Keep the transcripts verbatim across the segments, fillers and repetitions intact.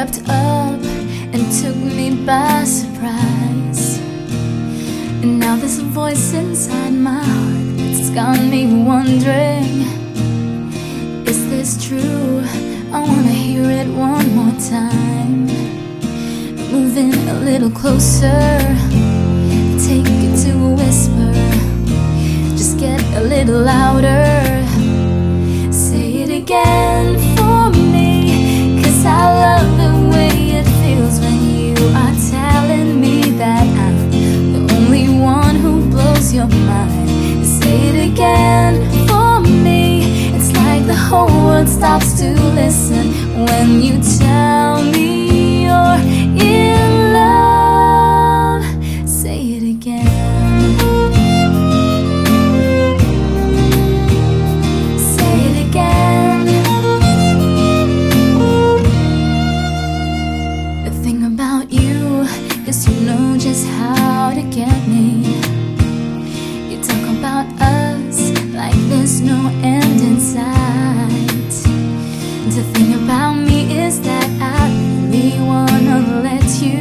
crept up and took me by surprise. And now there's a voice inside my heart that's got me wondering, is this true? I wanna hear it one more time. Moving a little closer, take it to a whisper, just get a little louder. Say it again for me, 'cause I love the way it feels when you are telling me that I'm the only one who blows your mind. Say it again for me, it's like the whole world stops to listen when you tell me you're in love. Say it again. Say it again. The thing about you is you know just how to get me. You talk about us like there's no end in sight. The thing about me is that I really wanna let you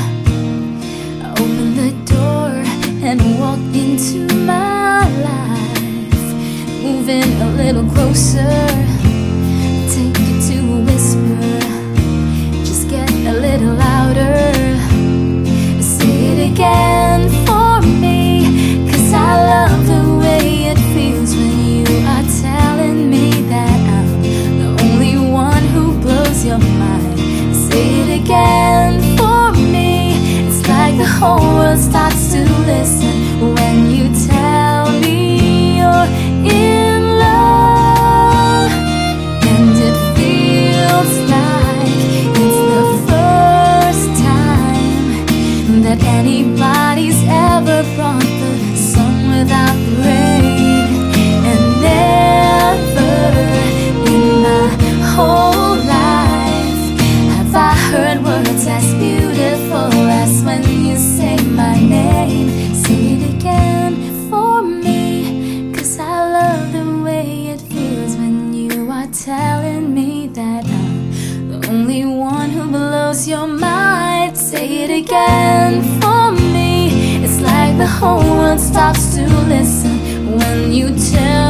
open the door and walk into my life. Moving a little closer, take it to a whisper, just get a little louder. Say it again for me, 'cause I love the way it feels when you are telling me that I'm the only one who blows your mind. Say it again for me, it's like the whole world starts to listen when you tell me you're in love. And it feels like it's the first time that anybody's ever brought the sun without the rain. And never in my whole life have I heard words as beautiful as when you say my name. Say it again for me, 'cause I love the way it feels when you are telling me that I'm the only one who blows your mind. Say it again for me, it's like the whole world stops to listen when you tell